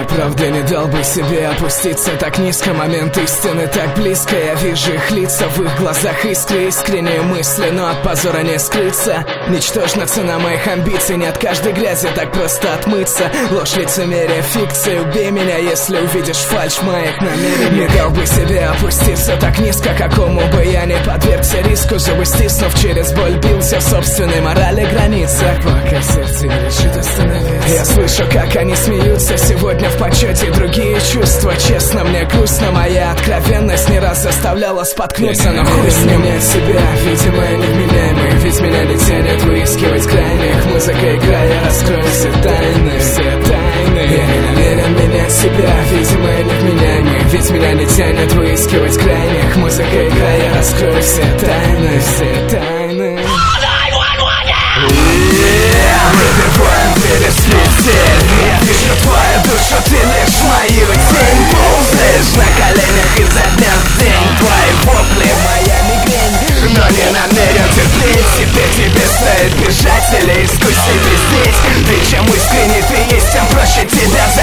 Я правда не дал бы себе опуститься так низко. Момент истины так близко. Я вижу их лица, в их глазах искры, искренние мысли, но от позора не скрыться. Ничтожна цена моих амбиций, не от каждой грязи так просто отмыться. Ложь, лицемерие, фикция, убей меня, если увидишь фальшь моих намерений. Не дал бы себе опуститься так низко, какому бы я не подвергся риску. Зубы стиснув, через боль бился в собственной морали границы. Пока сердце не решит остановиться. Я слышу, как они смеются. Сегодня в почете другие чувства. Честно, мне грустно, моя откровенность не раз заставляла споткнуться. Но хуй с ним, нет себя, видимо, я невменяемый. Ведь меня не тянет выискивать крайних. Музыка, игра, я раскрою все тайны, все тайны. Я не намерен менять себя, видимо, я невменяемый. Ведь меня не тянет выискивать крайних. Музыка, игра, я раскрою все тайны, все тайны. Выбиваем пересветель. Я вижу твою душу, ты лишь мою тень. Ползаешь на коленях изо дня в день. Твои вопли, моя мигрень. Но не намерен терпеть. Теперь тебе стоит бежать или искусить пиздеть. Ведь чем искренне ты есть, тем проще тебя